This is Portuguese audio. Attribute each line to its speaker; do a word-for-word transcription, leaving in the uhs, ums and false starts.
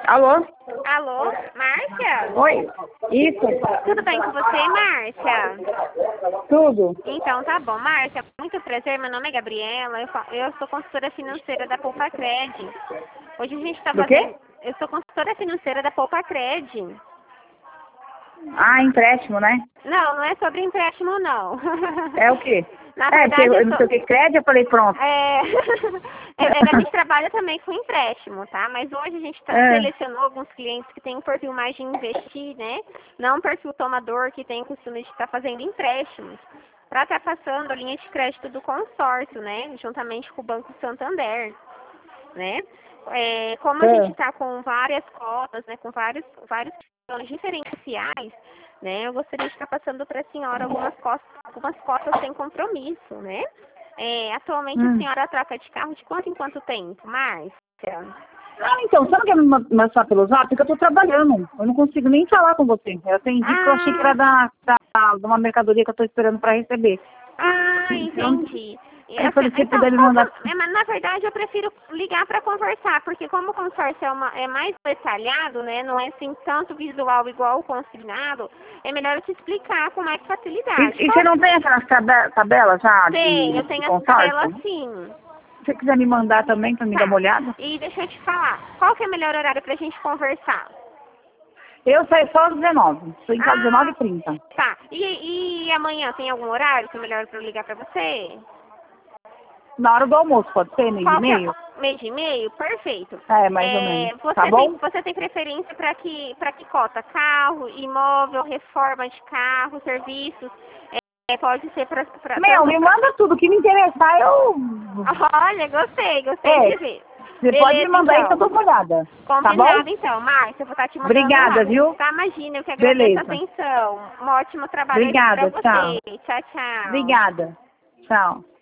Speaker 1: Alô?
Speaker 2: Alô, Márcia?
Speaker 1: Oi? Isso?
Speaker 2: Tudo bem com você, Márcia?
Speaker 1: Tudo?
Speaker 2: Então, tá bom. Márcia, muito prazer. Meu nome é Gabriela. Eu, fa- eu sou consultora financeira da Poupa Cred. Hoje a gente tá
Speaker 1: Do
Speaker 2: fazendo...
Speaker 1: quê?
Speaker 2: Eu sou consultora financeira da Poupa Cred.
Speaker 1: Ah, empréstimo, né?
Speaker 2: Não, não é sobre empréstimo, não.
Speaker 1: É o quê?
Speaker 2: Na
Speaker 1: É, porque
Speaker 2: verdade,
Speaker 1: eu
Speaker 2: eu
Speaker 1: não
Speaker 2: sou...
Speaker 1: sei o que, crédito, eu falei, pronto.
Speaker 2: É... é, a gente trabalha também com empréstimo, tá? Mas hoje a gente tá,
Speaker 1: É.
Speaker 2: selecionou alguns clientes que têm um perfil mais de investir, né? Não um perfil tomador que tem o costume de estar fazendo empréstimos. Para estar passando a linha de crédito do consórcio, né? Juntamente com o Banco Santander, né? É, como a
Speaker 1: É.
Speaker 2: gente está com várias cotas, né? Com vários, vários planos diferenciais, né? Eu gostaria de estar passando para a senhora algumas cotas, algumas cotas sem compromisso, né? É, atualmente a
Speaker 1: Hum.
Speaker 2: senhora troca de carro de quanto em quanto tempo, Márcia?
Speaker 1: Ah, então, você não quer me ma- mostrar pelo zap? Porque eu tô trabalhando. Eu não consigo nem falar com você. Eu atendi porque eu achei que era
Speaker 2: Ah,
Speaker 1: da, da, de uma mercadoria que eu tô esperando pra receber.
Speaker 2: ah,
Speaker 1: Então,
Speaker 2: entendi.
Speaker 1: eu
Speaker 2: Eu
Speaker 1: falei,
Speaker 2: sei-
Speaker 1: se você
Speaker 2: então,
Speaker 1: puder me
Speaker 2: qual que
Speaker 1: mandar...
Speaker 2: é, é, mas na verdade eu prefiro ligar para conversar, porque como o consórcio é, uma, é mais detalhado, né, não é assim tanto visual igual o consignado, é melhor eu te explicar com mais facilidade.
Speaker 1: E, e
Speaker 2: Qual
Speaker 1: você não tem aquelas tabe- tabelas já
Speaker 2: tem?
Speaker 1: de,
Speaker 2: Eu
Speaker 1: de
Speaker 2: tenho as tabelas
Speaker 1: consórcio?
Speaker 2: sim.
Speaker 1: Se você quiser me mandar também pra me dar
Speaker 2: Tá.
Speaker 1: uma olhada.
Speaker 2: E deixa eu te falar, qual que é o melhor horário pra gente conversar?
Speaker 1: Eu saio só às dezenove. Estou em casa às dezenove
Speaker 2: Ah,
Speaker 1: e trinta.
Speaker 2: tá. E, e amanhã tem algum horário que é melhor pra eu ligar pra você?
Speaker 1: Na hora do almoço, pode ser, meio e
Speaker 2: Qual que é?
Speaker 1: meio?
Speaker 2: Mês e meio? Perfeito.
Speaker 1: É, mais ou menos.
Speaker 2: É,
Speaker 1: Tá
Speaker 2: você, tem,
Speaker 1: bom?
Speaker 2: você tem preferência para que, para que cota? Carro, imóvel, reforma de carro, serviços? É, pode ser para
Speaker 1: Meu,
Speaker 2: tanto
Speaker 1: me
Speaker 2: pra...
Speaker 1: manda tudo. que me interessar, eu...
Speaker 2: Olha, gostei, gostei
Speaker 1: É,
Speaker 2: de ver.
Speaker 1: você pode me
Speaker 2: Beleza,
Speaker 1: mandar aí que eu
Speaker 2: então.
Speaker 1: dou uma olhada. Tá bom?
Speaker 2: Combinado, então. Márcia, eu vou estar te mandando
Speaker 1: Obrigada,
Speaker 2: lá.
Speaker 1: viu?
Speaker 2: Tá, imagina, eu que agradeço a
Speaker 1: Beleza.
Speaker 2: atenção. Um ótimo trabalho aí para
Speaker 1: Obrigada, tchau.
Speaker 2: você. Tchau, tchau.
Speaker 1: Obrigada. Tchau.